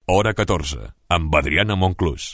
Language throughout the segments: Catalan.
Hora 14, amb Adriana Monclús.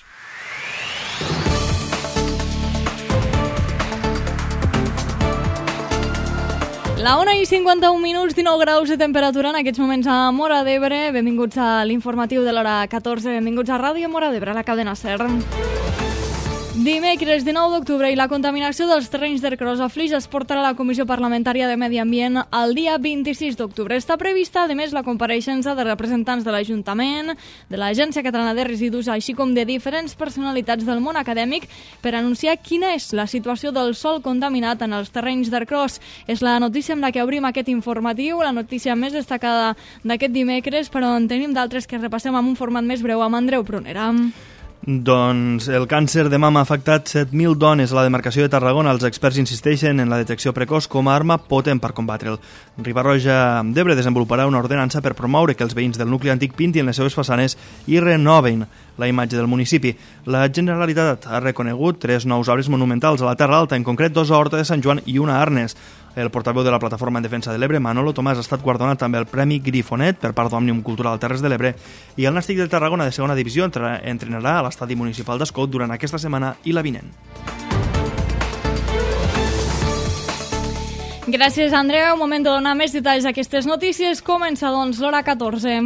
La 1:51, 19 graus de temperatura en aquests moments a Móra d'Ebre. Benvinguts a l'informatiu de l'hora 14. Benvinguts a Ràdio Móra d'Ebre, a la cadena SER. Dimecres 19 d'octubre i la contaminació dels terrenys d'Ercros a Flix es portarà a la Comissió Parlamentària de Medi Ambient el dia 26 d'octubre. Està prevista, a més, la compareixença de representants de l'Ajuntament, de l'Agència Catalana de Residus, així com de diferents personalitats del món acadèmic per anunciar quina és la situació del sòl contaminat en els terrenys d'Ercros. És la notícia amb la que obrim aquest informatiu, la notícia més destacada d'aquest dimecres, però en tenim d'altres que repassem amb un format més breu amb Andreu Prunera. Doncs el càncer de mama ha afectat 7.000 dones a la demarcació de Tarragona. Els experts insisteixen en la detecció precoç com a arma potent per combatre'l. Riba-roja d'Ebre desenvoluparà una ordenança per promoure que els veïns del nucli antic pintin les seves façanes i renoven la imatge del municipi. La Generalitat ha reconegut 3 nous arbres monumentals a la Terra Alta, en concret 2 a Horta de Sant Joan i una a Arnes. El portaveu de la Plataforma en Defensa de l'Ebre, Manolo Tomàs, ha estat guardonat també el Premi Grifonet per part d'Òmnium Cultural Terres de l'Ebre, i el Nàstic de Tarragona de segona divisió entrenarà a l'estadi municipal d'Escot durant aquesta setmana i la vinent. Gràcies, Andreu. Moment de donar més detalls a aquestes notícies. Comença, doncs, l'hora 14.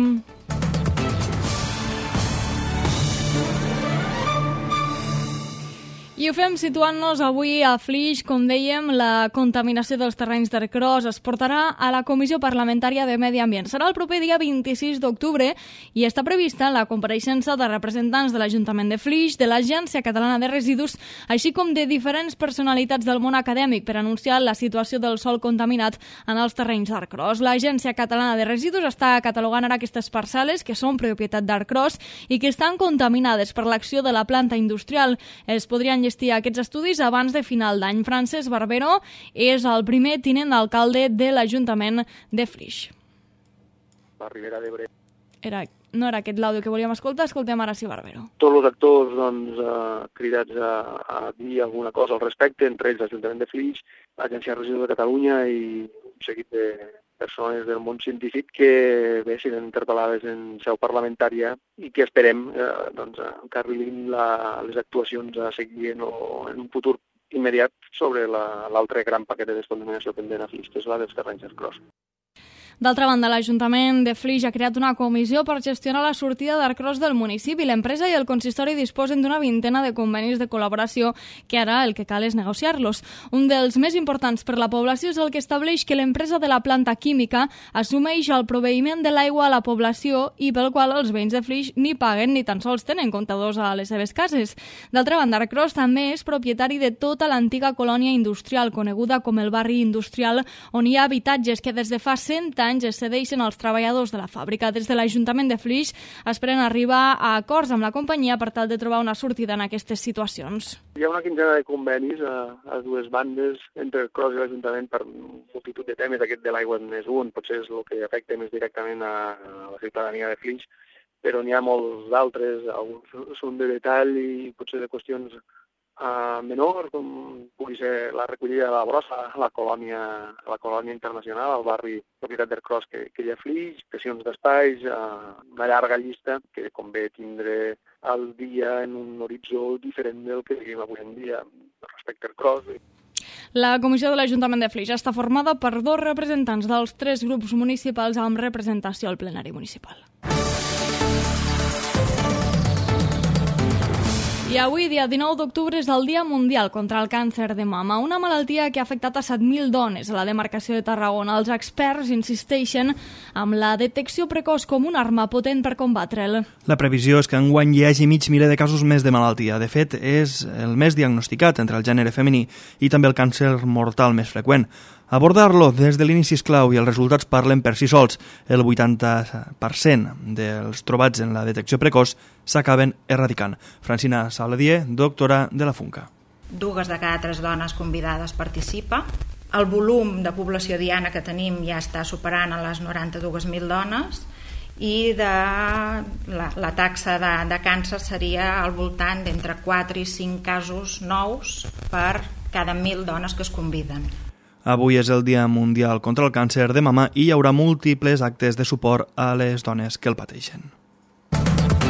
I ho fem situant-nos avui a Flix. Com dèiem, la contaminació dels terrenys d'Ercros es portarà a la Comissió Parlamentària de Medi Ambient. Serà el proper dia 26 d'octubre i està prevista la compareixença de representants de l'Ajuntament de Flix, de l'Agència Catalana de Residus, així com de diferents personalitats del món acadèmic per anunciar la situació del sòl contaminat en els terrenys d'Ercros. L'Agència Catalana de Residus està catalogant ara aquestes parcel·les que són propietat d'Ercros i que estan contaminades per l'acció de la planta industrial. Es podrien aquests estudis abans de final d'any. Francesc Barbero és el primer tinent d'alcalde de l'Ajuntament de Flix. La Ribera d'Ebre. No era aquest l'àudio que volíem escoltar, escoltem ara sí Barbero. Tots els actors cridats a dir alguna cosa al respecte, entre ells l'Ajuntament de Flix, l'Agència de Residus de Catalunya i un seguit de persones del món científic que bé siguin interpel·lades en seu parlamentària i que esperem encarrilin les actuacions a seguir en un futur immediat sobre l'altre gran paquet de descontaminació pendent a Flix, que és la dels terrenys d'Ercros. D'altra banda, l'Ajuntament de Flix ha creat una comissió per gestionar la sortida d'Ercros del municipi. L'empresa i el consistori disposen d'una vintena de convenis de col·laboració que ara el que cal és negociar-los. Un dels més importants per la població és el que estableix que l'empresa de la planta química assumeix el proveïment de l'aigua a la població i pel qual els veïns de Flix ni paguen ni tan sols tenen comptadors a les seves cases. D'altra banda, Ercros també és propietari de tota l'antiga colònia industrial, coneguda com el barri industrial, on hi ha habitatges que des de fa 100 anys es cedeixen als treballadors de la fàbrica. Des de l'Ajuntament de Flix esperen arribar a acords amb la companyia per tal de trobar una sortida en aquestes situacions. Hi ha una quinzena de convenis a dues bandes entre Ercros i l'Ajuntament per multitud de temes. Aquest de l'aigua n'és un, potser és el que afecta més directament a la ciutadania de Flix, però n'hi ha molts d'altres, alguns són de detall i potser de qüestions menor, com pugui ser la recollida de la brossa a la colònia internacional, al barri propietat d'Ercros que hi ha Flix, pressions d'espais, una llarga llista que convé tindre al dia en un horitzó diferent del que tenim avui en dia respecte a Ercros. La comissió de l'Ajuntament de Flix està formada per 2 representants dels 3 grups municipals amb representació al plenari municipal. I avui, dia 19 d'octubre, és el Dia Mundial contra el Càncer de Mama, una malaltia que ha afectat a 7.000 dones a la demarcació de Tarragona. Els experts insisteixen amb la detecció precoç com una arma potent per combatre'l. La previsió és que enguany hi hagi mig miler de casos més de malaltia. De fet, és el més diagnosticat entre el gènere femení i també el càncer mortal més freqüent. Abordar-lo des de l'inici és clau i els resultats parlen per si sols. El 80% dels trobats en la detecció precoç s'acaben erradicant. Francina Saladier, doctora de la Funca. 2 de cada 3 dones convidades participa. El volum de població diana que tenim ja està superant a les 92.000 dones i la taxa de càncer seria al voltant d'entre 4 i 5 casos nous per cada 1.000 dones que es conviden. Avui és el Dia Mundial contra el Càncer de Mama i hi haurà múltiples actes de suport a les dones que el pateixen.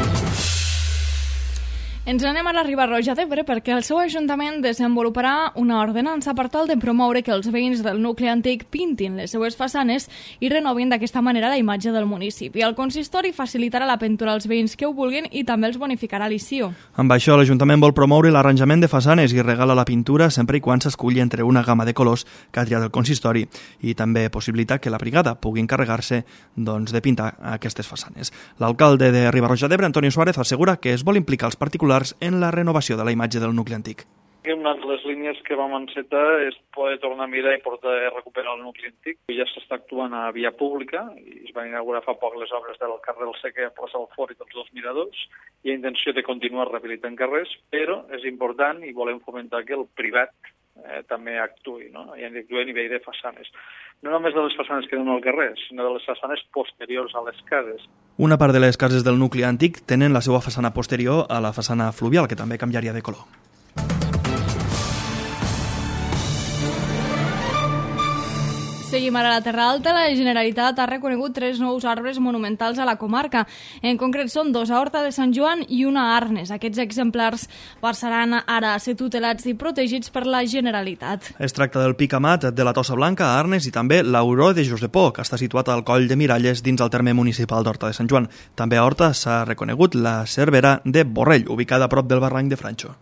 Ens anem a la Riba-roja d'Ebre perquè el seu Ajuntament desenvoluparà una ordenança per tal de promoure que els veïns del nucli antic pintin les seues façanes i renovin d'aquesta manera la imatge del municipi. El consistori facilitarà la pintura als veïns que ho vulguin i també els bonificarà l'ICIO. Amb això, l'Ajuntament vol promoure l'arranjament de façanes i regala la pintura sempre i quan s'esculli entre una gamma de colors que ha triat el consistori i també possibilitar que la brigada pugui encarregar-se de pintar aquestes façanes. L'alcalde de Riba-roja d'Ebre, Antonio Suárez, assegura que es vol implicar els particulars en la renovació de la imatge del nucli antic. Una de les línies que vam encetar és poder tornar a mirar i poder recuperar el nucli antic. Ja s'està actuant a via pública i es van inaugurar fa poc les obres del carrer del Seque a plaça del Fort i dels dos miradors. Hi ha intenció de continuar rehabilitant carrers, però és important i volem fomentar que el privat també actuï, no? I actuï a nivell de façanes. No només de les façanes que donen al carrer, sinó de les façanes posteriors a les cases. Una part de les cases del nucli antic tenen la seva façana posterior a la façana fluvial, que també canviaria de color. Seguim ara a la Terra Alta. La Generalitat ha reconegut 3 nous arbres monumentals a la comarca. En concret són 2 a Horta de Sant Joan i 1 a Arnes. Aquests exemplars passaran ara a ser tutelats i protegits per la Generalitat. Es tracta del Pic Amat de la Tossa Blanca a Arnes i també l'Auró de Josepó, que està situat al Coll de Miralles dins el terme municipal d'Horta de Sant Joan. També a Horta s'ha reconegut la Cervera de Borrell, ubicada a prop del barranc de Franxo.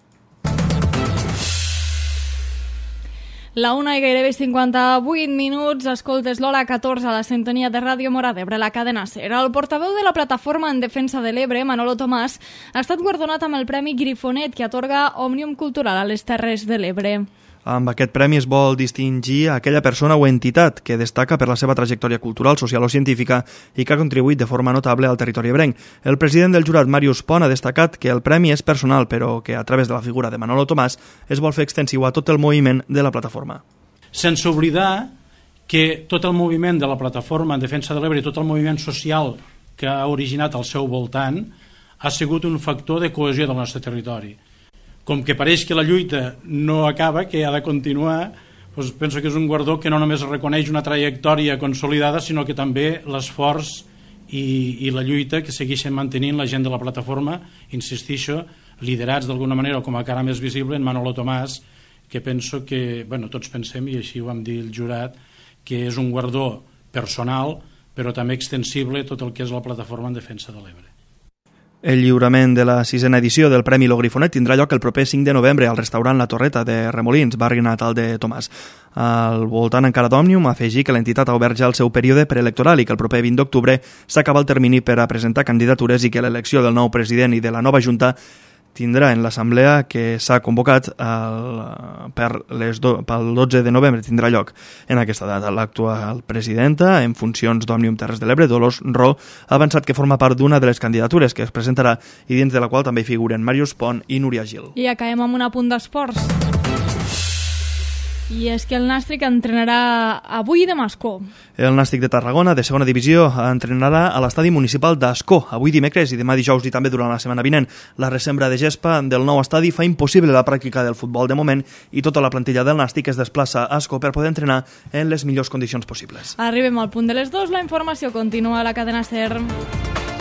La 1 i gairebé 58 minuts, escoltes l'Hora 14 a la sintonia de Ràdio Móra d'Ebre, la cadena SER. El portaveu de la Plataforma en Defensa de l'Ebre, Manolo Tomàs, ha estat guardonat amb el Premi Grifonet que atorga Òmnium Cultural a les Terres de l'Ebre. Amb aquest premi es vol distingir aquella persona o entitat que destaca per la seva trajectòria cultural, social o científica i que ha contribuït de forma notable al territori ebrenc. El president del jurat, Màrius Pont, ha destacat que el premi és personal, però que a través de la figura de Manolo Tomàs es vol fer extensiu a tot el moviment de la plataforma. Sense oblidar que tot el moviment de la plataforma en defensa de l'Ebre i tot el moviment social que ha originat al seu voltant ha sigut un factor de cohesió del nostre territori. Com que pareix que la lluita no acaba, que ha de continuar, doncs penso que és un guardó que no només reconeix una trajectòria consolidada, sinó que també l'esforç i la lluita que segueixen mantenint la gent de la plataforma, insistixo, liderats d'alguna manera o com a cara més visible en Manolo Tomàs, que penso que, tots pensem, i així ho vam dir el jurat, que és un guardó personal, però també extensible tot el que és la plataforma en defensa de l'Ebre. El lliurament de la 6a edició del Premi Lo Grifonet tindrà lloc el proper 5 de novembre al restaurant La Torreta de Remolins, barri natal de Tomàs. Al voltant encara d'Òmnium, afegir que l'entitat ha obert ja el seu període preelectoral i que el proper 20 d'octubre s'acaba el termini per a presentar candidatures i que l'elecció del nou president i de la nova junta tindrà en l'assemblea que s'ha convocat pel 12 de novembre, tindrà lloc en aquesta data. L'actual presidenta, en funcions d'Òmnium Terres de l'Ebre, Dolors Ro, ha avançat que forma part d'una de les candidatures que es presentarà i dins de la qual també figuren Màrius Pont i Núria Gil. I acabem amb un apunt d'esports. I és que el Nàstic entrenarà avui demà a Ascó. El Nàstic de Tarragona, de segona divisió, entrenarà a l'estadi municipal d'Ascó, avui dimecres i demà dijous i també durant la setmana vinent. La resembra de gespa del nou estadi fa impossible la pràctica del futbol de moment i tota la plantilla del Nàstic es desplaça a Ascó per poder entrenar en les millors condicions possibles. Arribem al punt de les 2, la informació continua a la cadena SER.